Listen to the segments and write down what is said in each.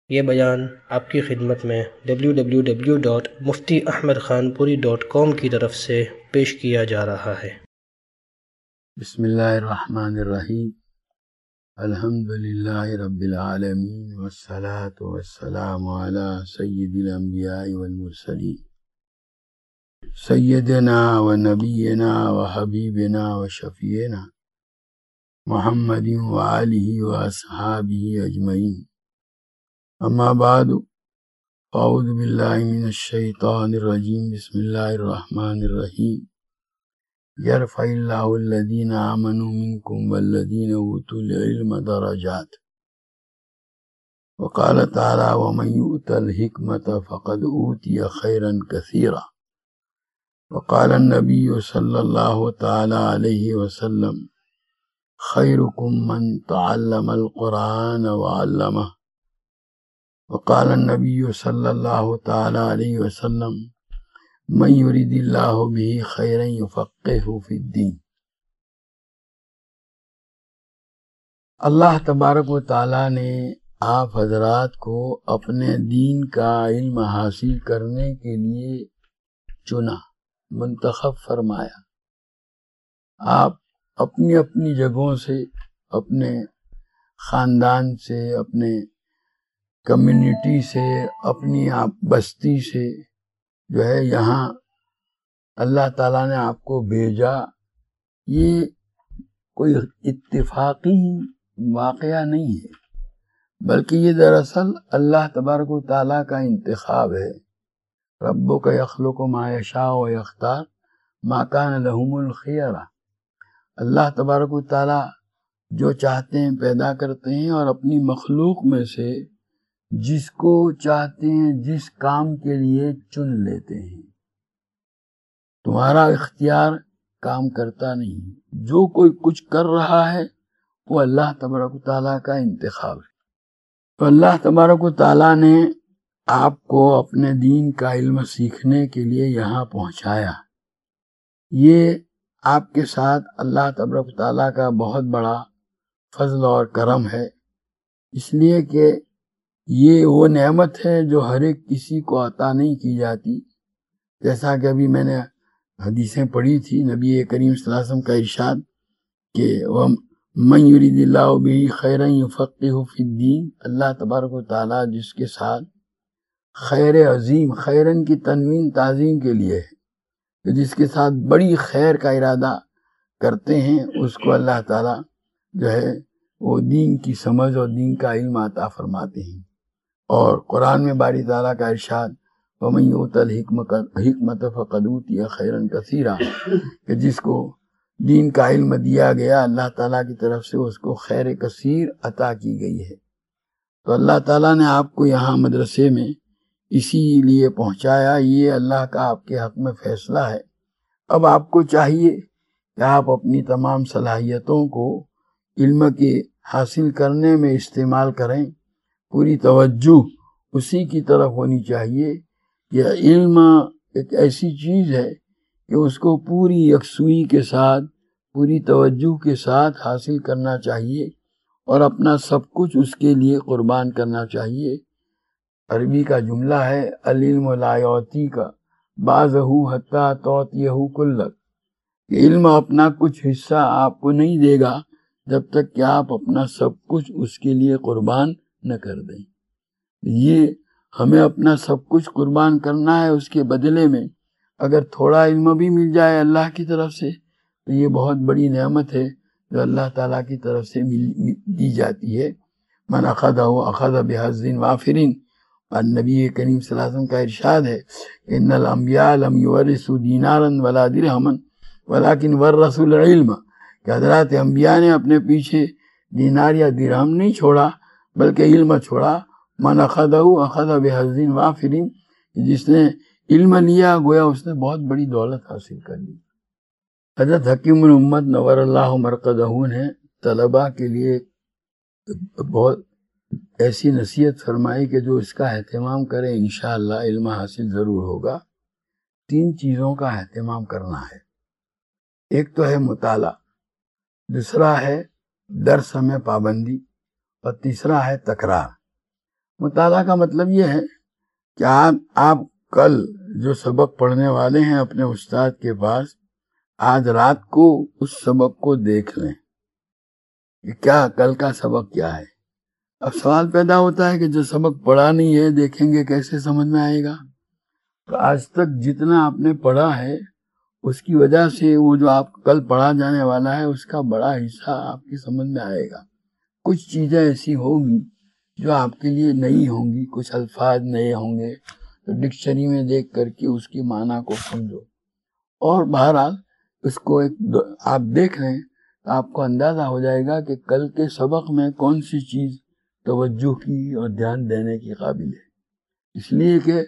یہ بیان آپ کی خدمت میں www.muftiahmedkhanpuri.com کی طرف سے پیش کیا جا رہا ہے۔ بسم اللہ الرحمن الرحیم، الحمدللہ رب العالمین، والصلاة والسلام علی سید الانبیاء والمرسلین، سیدنا و نبینا و حبیبنا و شفیعنا محمد و آلہ و اصحابہ اجمعین، اما بعد، اعوذ باللہ من الشیطان الرجیم، بسم اللہ الرحمن الرحیم، یرفع اللہ الذین آمنوا منکم والذین اوتوا العلم درجات، وقال تعالی ومن یؤت الحکمۃ فقد اوتی خیرا کثیرا، وقال النبی صلی اللہ تعالی علیہ وسلم خیرکم من تعلم القرآن وعلمہ، وقال النبی صلی اللہ تعالی علیہ وسلم من یرید اللہ بہ خیرا یفقہہ فی الدین۔ اللہ تبارک و تعالی نے آپ حضرات کو اپنے دین کا علم حاصل کرنے کے لیے چنا، منتخب فرمایا۔ آپ اپنی اپنی جگہوں سے، اپنے خاندان سے، اپنے کمیونٹی سے، اپنی بستی سے جو ہے یہاں اللہ تعالیٰ نے آپ کو بھیجا۔ یہ کوئی اتفاقی واقعہ نہیں ہے، بلکہ یہ دراصل اللہ تبارک و تعالیٰ کا انتخاب ہے۔ ربک یخلق ما یشاء و یختار ما کان لہم الخیرہ۔ اللہ تبارک و تعالیٰ جو چاہتے ہیں پیدا کرتے ہیں، اور اپنی مخلوق میں سے جس کو چاہتے ہیں جس کام کے لیے چن لیتے ہیں۔ تمہارا اختیار کام کرتا نہیں، جو کوئی کچھ کر رہا ہے وہ اللہ تبارک و تعالیٰ کا انتخاب ہے۔ تو اللہ تبارک و تعالیٰ نے آپ کو اپنے دین کا علم سیکھنے کے لیے یہاں پہنچایا۔ یہ آپ کے ساتھ اللہ تبارک و تعالیٰ کا بہت بڑا فضل اور کرم ہے، اس لیے کہ یہ وہ نعمت ہے جو ہر ایک کسی کو عطا نہیں کی جاتی۔ جیسا کہ ابھی میں نے حدیثیں پڑھی تھی، نبی کریم صلی اللہ علیہ وسلم کا ارشاد کہ من یرید اللہ بہ خیرا یفقہہ فی الدین، اللہ تبارک و تعالیٰ جس کے ساتھ خیر عظیم، خیرن کی تنوین تعظیم کے لیے ہے، کہ جس کے ساتھ بڑی خیر کا ارادہ کرتے ہیں، اس کو اللہ تعالیٰ جو ہے وہ دین کی سمجھ اور دین کا علم عطا فرماتے ہیں۔ اور قرآن میں باری تعالیٰ کا ارشاد وَمَن یُؤْتَ الْحِکْمَةَ فَقَدْ أُوتِیَ خَیْرًا کَثِیرًا، کہ جس کو دین کا علم دیا گیا اللہ تعالیٰ کی طرف سے اس کو خیر کثیر عطا کی گئی ہے۔ تو اللہ تعالیٰ نے آپ کو یہاں مدرسے میں اسی لیے پہنچایا، یہ اللہ کا آپ کے حق میں فیصلہ ہے۔ اب آپ کو چاہیے کہ آپ اپنی تمام صلاحیتوں کو علم کے حاصل کرنے میں استعمال کریں، پوری توجہ اسی کی طرف ہونی چاہیے۔ یہ علم ایک ایسی چیز ہے کہ اس کو پوری یکسوئی کے ساتھ، پوری توجہ کے ساتھ حاصل کرنا چاہیے، اور اپنا سب کچھ اس کے لیے قربان کرنا چاہیے۔ عربی کا جملہ ہے العلم لا یعطیک بعضہ حتی تعطیہ کلک، کہ علم اپنا کچھ حصہ آپ کو نہیں دے گا جب تک کہ آپ اپنا سب کچھ اس کے لیے قربان نہ کر دیں۔ یہ ہمیں اپنا سب کچھ قربان کرنا ہے، اس کے بدلے میں اگر تھوڑا علم بھی مل جائے اللہ کی طرف سے تو یہ بہت بڑی نعمت ہے جو اللہ تعالیٰ کی طرف سے دی جاتی ہے۔ من اخذہ اخذ بحظ وافر، اور نبی کریم صلی اللہ علیہ وسلم کا ارشاد ہے ان الانبیاء لم یورثوا دینارا ولا درہما ولکن ورثوا العلم، کہ حضرات انبیاء نے اپنے پیچھے دینار یا درہم نہیں چھوڑا بلکہ علم چھوڑا۔ من اخذہ اخذ بحظ وافر، جس نے علم لیا گویا اس نے بہت بڑی دولت حاصل کر لی۔ حضرت حکیم الامت نور اللہ مرقدہ نے طلباء کے لیے بہت ایسی نصیحت فرمائی کہ جو اس کا اہتمام کرے انشاءاللہ علم حاصل ضرور ہوگا۔ 3 چیزوں کا اہتمام کرنا ہے، ایک تو ہے مطالعہ، دوسرا ہے درس میں پابندی، اور تیسرا ہے تکرار۔ مطالعہ کا مطلب یہ ہے کہ آپ کل جو سبق پڑھنے والے ہیں اپنے استاد کے پاس، آج رات کو اس سبق کو دیکھ لیں کہ کیا کل کا سبق کیا ہے۔ اب سوال پیدا ہوتا ہے کہ جو سبق پڑھا نہیں ہے دیکھیں گے کیسے سمجھ میں آئے گا؟ تو آج تک جتنا آپ نے پڑھا ہے اس کی وجہ سے وہ جو آپ کل پڑھا جانے والا ہے اس کا بڑا حصہ آپ کی سمجھ میں آئے گا۔ کچھ چیزیں ایسی ہوگی جو آپ کے لیے نئی ہوں گی، کچھ الفاظ نئے ہوں گے، تو ڈکشنری میں دیکھ کر کے اس کی معنی کو سمجھو، اور بہرحال اس کو آپ دیکھ لیں تو آپ کو اندازہ ہو جائے گا کہ کل کے سبق میں کون سی چیز توجہ کی اور دھیان دینے کی قابل ہے۔ اس لیے کہ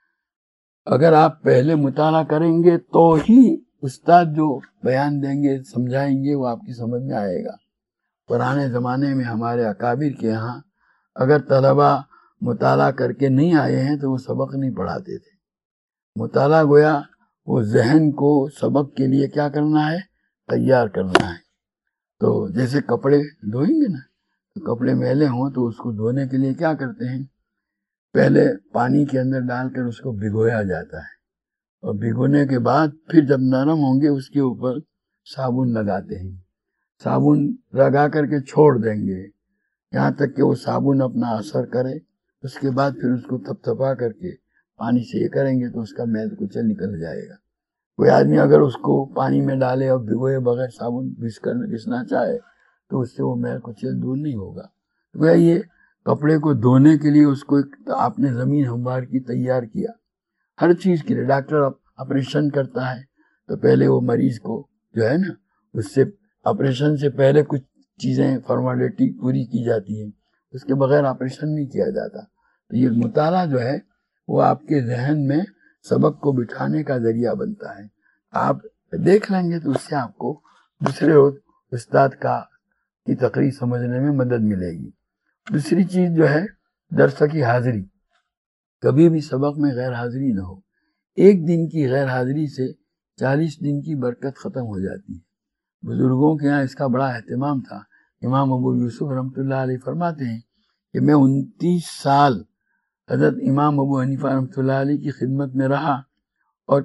اگر آپ پہلے مطالعہ کریں گے تو ہی استاد جو بیان دیں گے سمجھائیں گے وہ آپ کی سمجھ میں آئے گا۔ پرانے زمانے میں ہمارے اکابر کے ہاں اگر طلبہ مطالعہ کر کے نہیں آئے ہیں تو وہ سبق نہیں پڑھاتے تھے۔ مطالعہ گویا وہ ذہن کو سبق کے لیے کیا کرنا ہے؟ تیار کرنا ہے۔ تو جیسے کپڑے دھوئیں گے نا، تو کپڑے میلے ہوں تو اس کو دھونے کے لیے کیا کرتے ہیں؟ پہلے پانی کے اندر ڈال کر اس کو بھگویا جاتا ہے، اور بھگونے کے بعد پھر جب نرم ہوں گے اس کے اوپر صابن لگاتے ہیں۔ صابن لگا کر کے چھوڑ دیں گے یہاں تک کہ وہ صابن اپنا اثر کرے، اس کے بعد پھر اس کو تھپتھپا کر کے پانی سے یہ کریں گے تو اس کا میل کچل نکل جائے گا۔ کوئی آدمی اگر اس کو پانی میں ڈالے اور بھگوئے بغیر صابن گھسنا چاہے تو اس سے وہ میل کچل دور نہیں ہوگا۔ تو یہ کپڑے کو دھونے کے لیے اس کو آپ نے زمین ہموار کی تیار کیا۔ ہر چیز کے لیے ڈاکٹر آپریشن کرتا ہے تو پہلے وہ مریض کو جو ہے نا اس سے آپریشن سے پہلے کچھ چیزیں فارمیلٹی پوری کی جاتی ہیں، اس کے بغیر آپریشن نہیں کیا جاتا۔ تو یہ مطالعہ جو ہے وہ آپ کے ذہن میں سبق کو بٹھانے کا ذریعہ بنتا ہے۔ آپ دیکھ لیں گے تو اس سے آپ کو دوسرے استاد کی تقریر سمجھنے میں مدد ملے گی۔ دوسری چیز جو ہے درس کی حاضری، کبھی بھی سبق میں غیر حاضری نہ ہو۔ ایک دن کی غیر حاضری سے 40 دن کی برکت ختم ہو جاتی ہے۔ بزرگوں کے یہاں اس کا بڑا اہتمام تھا۔ امام ابو یوسف رحمۃ اللہ علیہ فرماتے ہیں کہ میں 29 سال حضرت امام ابو حنیفہ رحمۃ اللہ علیہ کی خدمت میں رہا، اور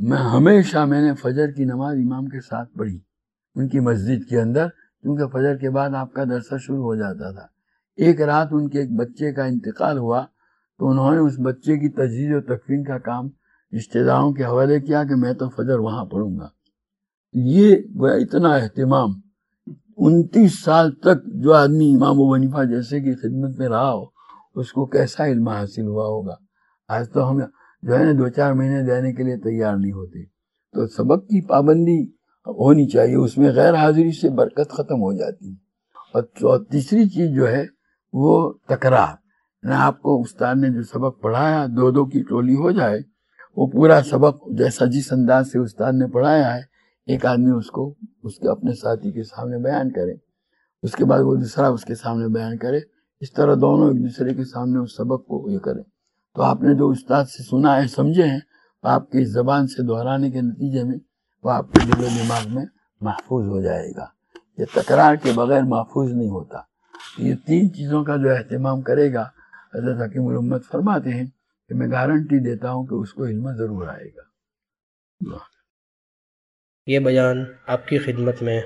میں نے فجر کی نماز امام کے ساتھ پڑھی ان کی مسجد کے اندر، کیونکہ فجر کے بعد آپ کا درسہ شروع ہو جاتا تھا۔ ایک رات ان کے ایک بچے کا انتقال ہوا تو انہوں نے اس بچے کی تجہیز و تکفین کا کام رشتہ داروں کے حوالے کیا کہ میں تو فجر وہاں پڑھوں گا۔ یہ اتنا اہتمام 29 سال تک جو آدمی امام ابو حنیفہ جیسے کی خدمت میں رہا ہو اس کو کیسا علم حاصل ہوا ہوگا۔ آج تو ہم جو ہے نا 2-4 مہینے دینے کے لیے تیار نہیں ہوتے۔ تو سبق کی پابندی ہونی چاہیے، اس میں غیر حاضری سے برکت ختم ہو جاتی ہے۔ اور تیسری چیز جو ہے وہ تکرار، آپ کو استاد نے جو سبق پڑھایا 2 کی ٹولی ہو جائے، وہ پورا سبق جیسا جس انداز سے استاد نے پڑھایا ہے ایک آدمی اس کو اس کے اپنے ساتھی کے سامنے بیان کرے، اس کے بعد وہ دوسرا اس کے سامنے بیان کرے، اس طرح دونوں ایک دوسرے کے سامنے اس سبق کو یہ کریں، تو آپ نے جو استاد سے سنا ہے سمجھے ہیں وہ آپ کی زبان سے دہرانے کے نتیجے میں وہ آپ کے دل و دماغ میں محفوظ ہو جائے گا۔ یہ تکرار کے بغیر محفوظ نہیں ہوتا۔ یہ 3 چیزوں کا جو اہتمام کرے گا، حضرت حکیم الامت فرماتے ہیں کہ میں گارنٹی دیتا ہوں کہ اس کو علم ضرور آئے گا۔ یہ بیان آپ کی خدمت میں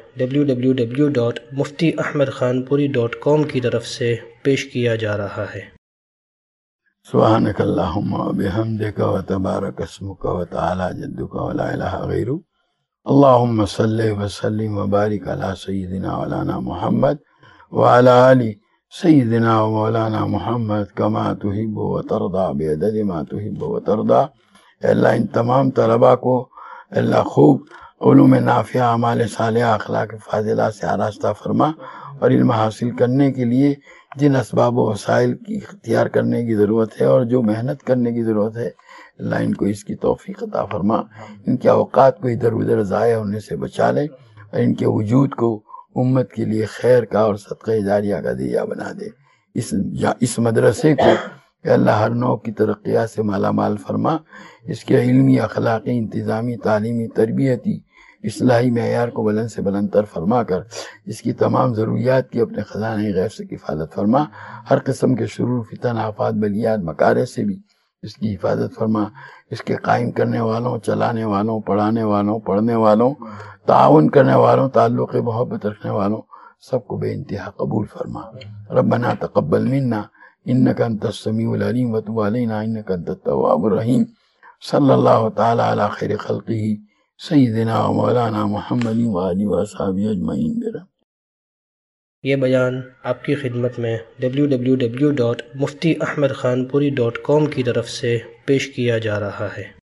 www.muftiahmedkhanpuri.com کی طرف سے پیش کیا جا رہا ہے۔ سبحانک اللہم و بحمدک و تبارک اسمک و تعالی جدک و لا الہ غیرک، اللہم صلی وسلم و بارک علی سیدنا مولانا محمد وعلی آل سیدنا و مولانا محمد کما تحب و ترضا بعدد ما تحب و ترضا۔ اے اللہ ان تمام طلباء کو اللہ خوب علوم نافعہ، اعمال صالحہ، اخلاق فاضلہ سے آراستہ فرما، اور علم حاصل کرنے کے لیے جن اسباب و وسائل کی اختیار کرنے کی ضرورت ہے اور جو محنت کرنے کی ضرورت ہے اللہ ان کو اس کی توفیق عطا فرما، ان کے اوقات کو ادھر ادھر ضائع ہونے سے بچا لے، اور ان کے وجود کو امت کے لیے خیر کا اور صدقہ جاریہ کا ذریعہ بنا دے۔ اس مدرسے کو کہ اللہ ہر نوع کی ترقیات سے مالا مال فرما، اس کے علمی، اخلاقی، انتظامی، تعلیمی، تربیتی اصلاحی معیار کو بلند سے بلند تر فرما کر اس کی تمام ضروریات کی اپنے خزانہ غیب سے کفالت فرما، ہر قسم کے شرور، فتن، آفات، بلیات، مکارہ سے بھی اس کی حفاظت فرما، اس کے قائم کرنے والوں، چلانے والوں، پڑھانے والوں، پڑھنے والوں، تعاون کرنے والوں، تعلق محبت رکھنے والوں سب کو بے انتہا قبول فرما۔ ربنا تقبل منا انک انت السمیع العلیم وتب علینا انک انت التواب الرحیم۔ صلی اللہ تعالی علی خیر خلقہ سیدنا و مولانا محمد وآلہ وصحبہ اجمعین برحمتہ۔ یہ بیان آپ کی خدمت میں www.muftyaحمدخانپوری.com کی طرف سے پیش کیا جا رہا ہے۔